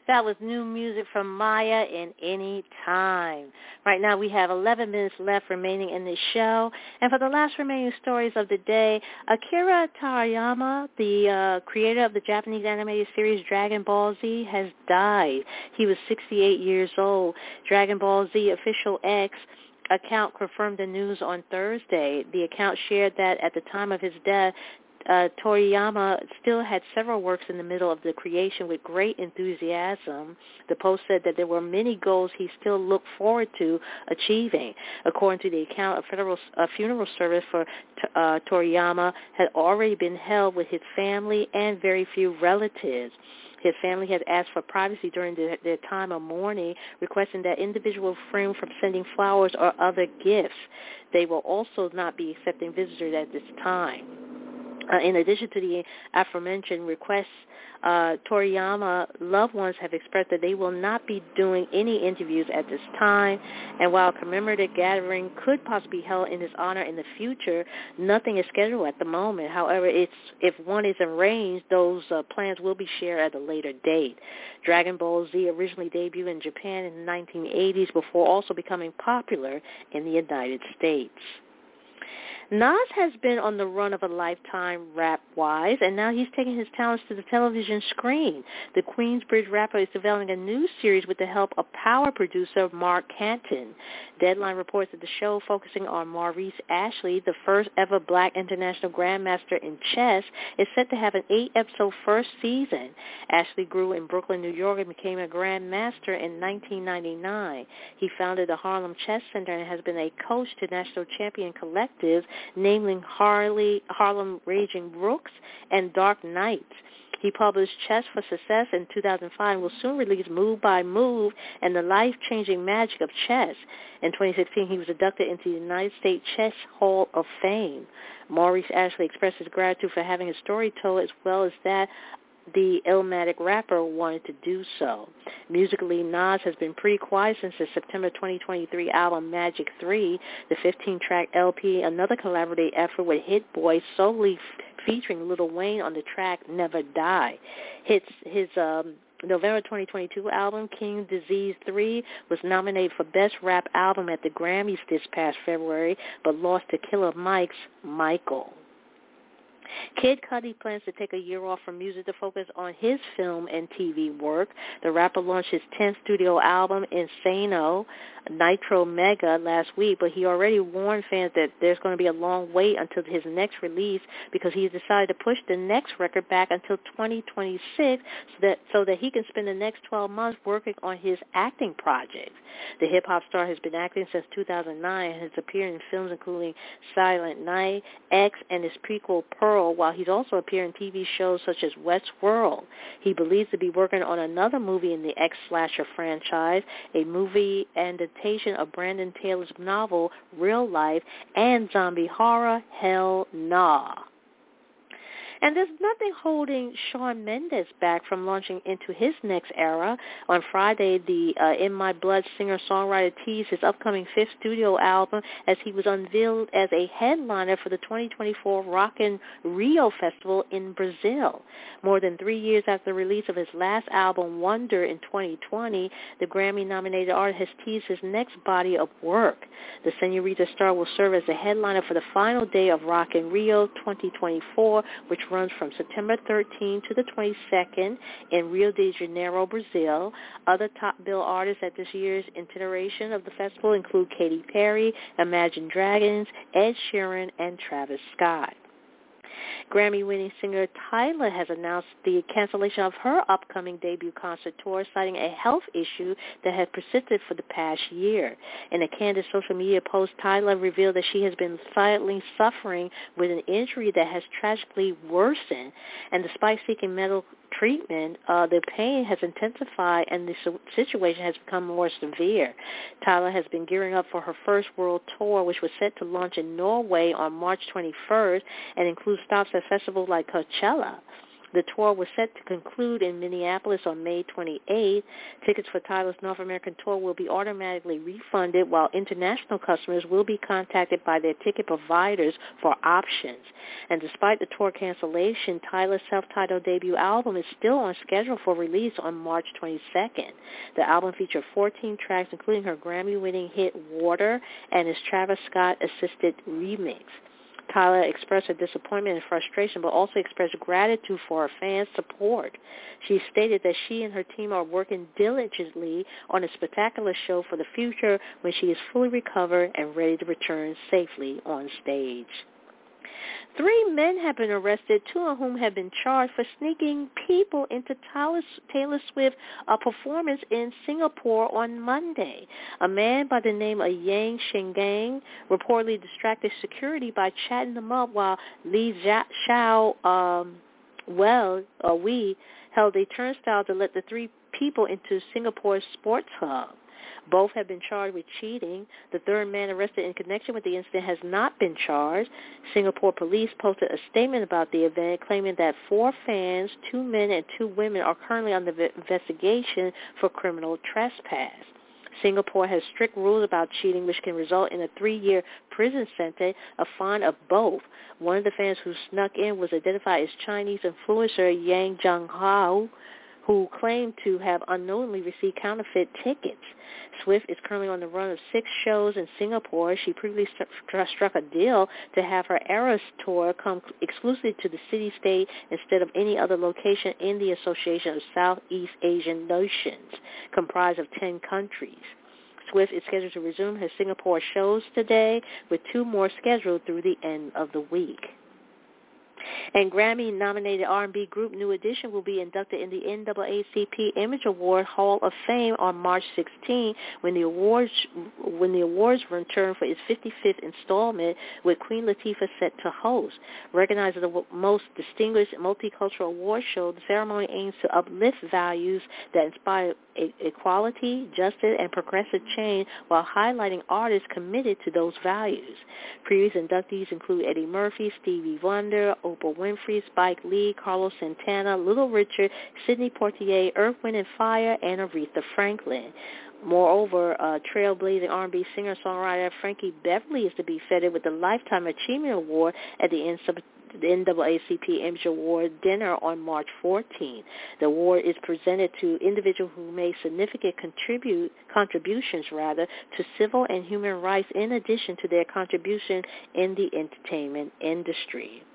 That was new music from Maya in Any Time. Right now we have eleven minutes left remaining in this show. And for the last remaining stories of the day, Akira Toriyama, the uh, creator of the Japanese animated series Dragon Ball Z, has died. He was sixty-eight years old. Dragon Ball Z Official X account confirmed the news on Thursday. The account shared that at the time of his death, Uh, Toriyama still had several works in the middle of the creation with great enthusiasm. The post said that there were many goals he still looked forward to achieving. According to the account, a, federal, a funeral service for uh, Toriyama had already been held with his family and very few relatives. His family had asked for privacy during the, their time of mourning, requesting that individuals refrain from sending flowers or other gifts. They will also not be accepting visitors at this time. Uh, in addition to the aforementioned requests, uh, Toriyama loved ones have expressed that they will not be doing any interviews at this time. And while a commemorative gathering could possibly be held in his honor in the future, nothing is scheduled at the moment. However, it's, if one is arranged, those uh, plans will be shared at a later date. Dragon Ball Z originally debuted in Japan in the nineteen eighties before also becoming popular in the United States. Nas has been on the run of a lifetime rap-wise, and now he's taking his talents to the television screen. The Queensbridge rapper is developing a new series with the help of power producer Mark Canton. Deadline reports that the show, focusing on Maurice Ashley, the first ever black international grandmaster in chess, is set to have an eight-episode first season. Ashley grew in Brooklyn, New York, and became a grandmaster in nineteen ninety-nine. He founded the Harlem Chess Center and has been a coach to national champion collectives, namely Harley, Harlem Raging Brooks and Dark Knights. He published Chess for Success in two thousand five and will soon release Move by Move and the Life-Changing Magic of Chess. In twenty sixteen, he was inducted into the United States Chess Hall of Fame. Maurice Ashley expressed his gratitude for having his story told, as well as that the Illmatic rapper wanted to do so. Musically, Nas has been pretty quiet since the September twenty twenty-three album Magic three, the fifteen-track L P, another collaborative effort with Hit Boy solely f- featuring Lil Wayne on the track Never Die. Hits, his um, November twenty twenty-two album, King Disease three, was nominated for Best Rap Album at the Grammys this past February, but lost to Killer Mike's Michael. Kid Cudi plans to take a year off from music to focus on his film and T V work. The rapper launched his tenth studio album, Insano, Nitro Mega, last week, but he already warned fans that there's going to be a long wait until his next release because he's decided to push the next record back until twenty twenty-six so that, so that he can spend the next twelve months working on his acting projects. The hip-hop star has been acting since two thousand nine and has appeared in films including Silent Night, X, and his prequel Pearl, while he's also appeared in T V shows such as Westworld. He believes to be working on another movie in the X-slasher franchise, a movie adaptation of Brandon Taylor's novel Real Life, and zombie horror Hell Nah. And there's nothing holding Shawn Mendes back from launching into his next era. On Friday, the uh, In My Blood singer-songwriter teased his upcoming fifth studio album as he was unveiled as a headliner for the twenty twenty-four Rock in Rio Festival in Brazil. More than three years after the release of his last album, Wonder, in twenty twenty, the Grammy-nominated artist has teased his next body of work. The Senorita star will serve as the headliner for the final day of Rock in Rio twenty twenty-four, which runs from September thirteenth to the twenty-second in Rio de Janeiro, Brazil. Other top bill artists at this year's iteration of the festival include Katy Perry, Imagine Dragons, Ed Sheeran, and Travis Scott. Grammy-winning singer Tyla has announced the cancellation of her upcoming debut concert tour, citing a health issue that had persisted for the past year. In a candid social media post, Tyla revealed that she has been silently suffering with an injury that has tragically worsened, and despite seeking medical treatment, uh, the pain has intensified and the situation has become more severe. Tyla has been gearing up for her first world tour, which was set to launch in Norway on March twenty-first and includes stops at festivals like Coachella. The tour was set to conclude in Minneapolis on May twenty-eighth. Tickets for Tyler's North American tour will be automatically refunded, while international customers will be contacted by their ticket providers for options. And despite the tour cancellation, Tyler's self-titled debut album is still on schedule for release on March twenty-second. The album featured fourteen tracks, including her Grammy-winning hit Water and his Travis Scott-assisted remix. Tyler expressed her disappointment and frustration, but also expressed gratitude for her fans' support. She stated that she and her team are working diligently on a spectacular show for the future when she is fully recovered and ready to return safely on stage. Three men have been arrested, two of whom have been charged for sneaking people into Taylor Swift's uh, performance in Singapore on Monday. A man by the name of Yang Shengang reportedly distracted security by chatting them up, while Li Xiao um, well, uh, we held a turnstile to let the three people into Singapore's sports hub. Both have been charged with cheating. The third man arrested in connection with the incident has not been charged. Singapore police posted a statement about the event, claiming that four fans, two men and two women, are currently under investigation for criminal trespass. Singapore has strict rules about cheating, which can result in a three-year prison sentence, a fine of both. One of the fans who snuck in was identified as Chinese influencer Yang Zhanghao, who claimed to have unknowingly received counterfeit tickets. Swift is currently on the run of six shows in Singapore. She previously st- struck a deal to have her Eras tour come exclusively to the city-state instead of any other location in the Association of Southeast Asian Nations, comprised of ten countries. Swift is scheduled to resume her Singapore shows today, with two more scheduled through the end of the week. And Grammy-nominated R and B group New Edition will be inducted in the N double A C P Image Award Hall of Fame on March sixteenth, when the awards when the awards return for its fifty-fifth installment, with Queen Latifah set to host. Recognized as the most distinguished multicultural award show, the ceremony aims to uplift values that inspire equality, justice, and progressive change, while highlighting artists committed to those values. Previous inductees include Eddie Murphy, Stevie Wonder, Oprah Winfrey, Spike Lee, Carlos Santana, Little Richard, Sidney Poitier, Earth, Wind and Fire, and Aretha Franklin. Moreover, uh, trailblazing R and B singer-songwriter Frankie Beverly is to be feted with the Lifetime Achievement Award at the N double A C P Image Award dinner on March fourteenth. The award is presented to individuals who made significant contribute contributions rather to civil and human rights, in addition to their contribution in the entertainment industry.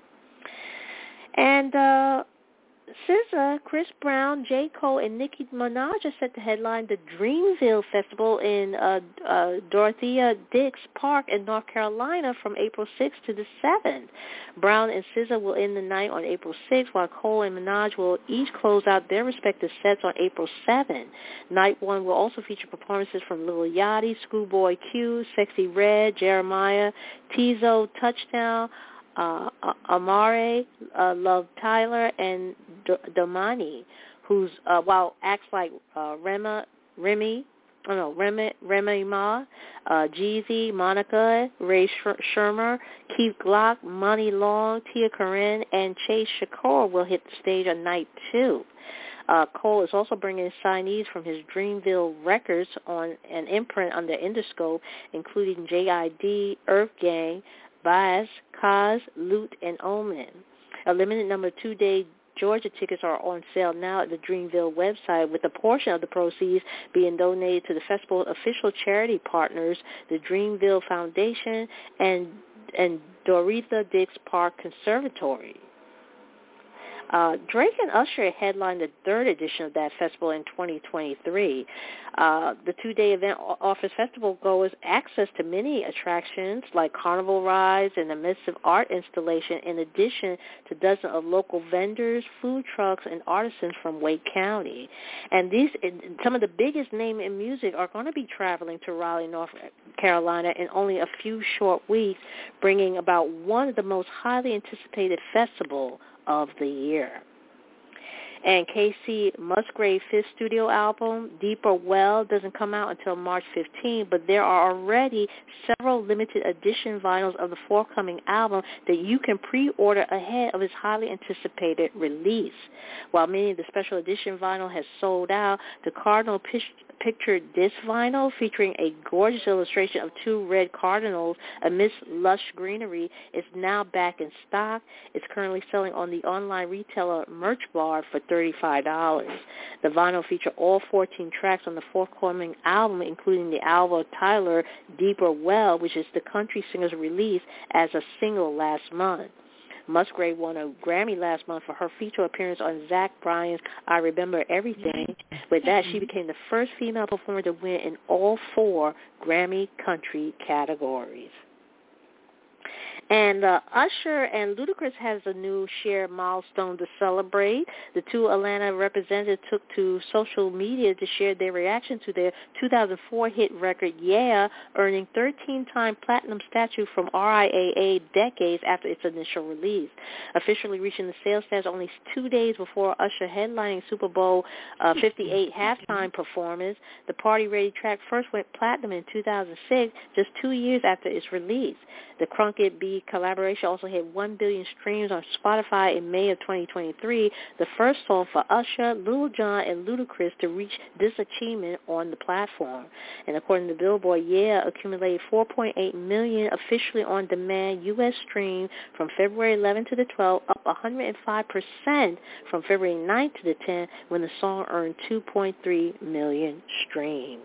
And uh, S Z A, Chris Brown, J. Cole, and Nicki Minaj are set to headline the Dreamville Festival in uh, uh, Dorothea Dix Park in North Carolina from April sixth to the seventh. Brown and S Z A will end the night on April sixth, while Cole and Minaj will each close out their respective sets on April seventh. Night one will also feature performances from Lil Yachty, Schoolboy Q, Sexy Red, Jeremiah, Tizo, Touchdown, Uh, Amare, uh, Love Tyler, and D- Domani, who's uh, while acts like uh, Rema, Remy, oh no, Remy, Remy Ma, uh, Jeezy, Monica, Ray Sh- Shermer, Keith Glock, Money Long, Tia Corinne, and Chase Shakur will hit the stage on night two. Uh, Cole is also bringing in signees from his Dreamville Records on an imprint under Interscope, including J I D, Earth Gang, Baez, Kaz, Loot, and Omen. A limited number of two-day Georgia tickets are on sale now at the Dreamville website, with a portion of the proceeds being donated to the festival's official charity partners, the Dreamville Foundation and and Dorothea Dix Park Conservatory. Uh, Drake and Usher headlined the third edition of that festival in twenty twenty-three. Uh, the two-day event offers festival goers access to many attractions like carnival rides and immersive art installation, in addition to dozens of local vendors, food trucks, and artisans from Wake County. And these, some of the biggest names in music are going to be traveling to Raleigh, North Carolina in only a few short weeks, bringing about one of the most highly anticipated festivals of the year. And Casey Musgrave's fifth studio album, Deeper Well, doesn't come out until March fifteenth, but there are already several limited edition vinyls of the forthcoming album that you can pre-order ahead of its highly anticipated release. While many of the special edition vinyl has sold out, the Cardinal Picture Disc vinyl, featuring a gorgeous illustration of two red cardinals amidst lush greenery, is now back in stock. It's currently selling on the online retailer Merch Bar for thirty-five dollars. The vinyl features all fourteen tracks on the forthcoming album, including the Alva Tyler Deeper Well, which is the country singer's release as a single last month. Musgrave won a Grammy last month for her feature appearance on Zach Bryan's I Remember Everything. With that, she became the first female performer to win in all four Grammy country categories. And uh, Usher and Ludacris has a new shared milestone to celebrate. The two Atlanta representatives took to social media to share their reaction to their two thousand four hit record, Yeah, earning thirteen-time platinum status from R I A A decades after its initial release. Officially reaching the sales stats only two days before Usher headlining Super Bowl uh, fifty-eight halftime performance, the party-ready track first went platinum in two thousand six, just two years after its release. The Crunk It Be collaboration also hit one billion streams on Spotify in May of twenty twenty-three, the first song for Usher, Lil Jon, and Ludacris to reach this achievement on the platform. And according to Billboard, Yeah accumulated four point eight million officially on-demand U S streams from February eleventh to the twelfth, up one hundred five percent from February ninth to the tenth, when the song earned two point three million streams.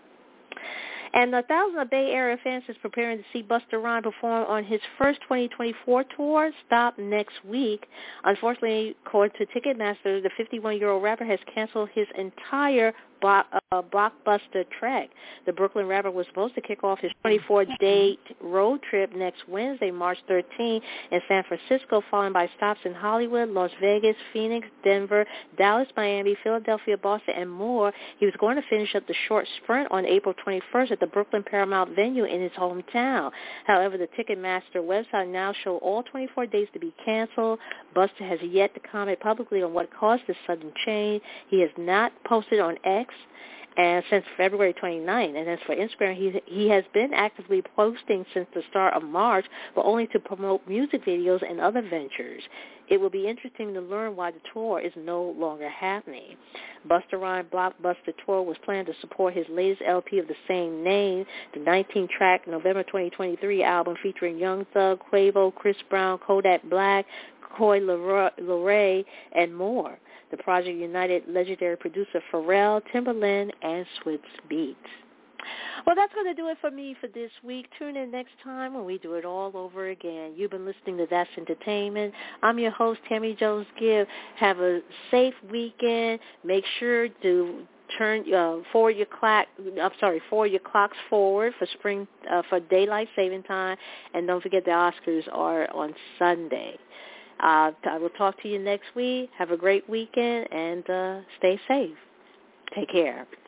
And the thousands of Bay Area fans is preparing to see Busta Rhymes perform on his first twenty twenty-four tour, Stop next week. Unfortunately, according to Ticketmaster, the fifty-one-year-old rapper has canceled his entire block, uh, blockbuster trek. The Brooklyn rapper was supposed to kick off his twenty-four day road trip next Wednesday, March thirteenth, in San Francisco, followed by stops in Hollywood, Las Vegas, Phoenix, Denver, Dallas, Miami, Philadelphia, Boston, and more. He was going to finish up the short sprint on April twenty-first at the Brooklyn Paramount venue in his hometown. However, the Ticketmaster website now shows all twenty-four days to be canceled. Busta has yet to comment publicly on what caused this sudden change. He has not posted on X and since February twenty-ninth. And as for Instagram, he he has been actively posting since the start of March, but only to promote music videos and other ventures. It will be interesting to learn why the tour is no longer happening. Busta Rhymes' Blockbuster Tour was planned to support his latest L P of the same name, the nineteen-track November twenty twenty-three album featuring Young Thug, Quavo, Chris Brown, Kodak Black, Coi Leray, and more. The project united legendary producer Pharrell, Timbaland, and Swizz Beatz. Well, that's going to do it for me for this week. Tune in next time when we do it all over again. You've been listening to That's Entertainment. I'm your host, Tammy Jones Gibb. Have a safe weekend. Make sure to turn uh, forward your clock. I'm sorry, forward your clocks forward for spring uh, for daylight saving time, and don't forget the Oscars are on Sunday. Uh, I will talk to you next week. Have a great weekend and uh, stay safe. Take care.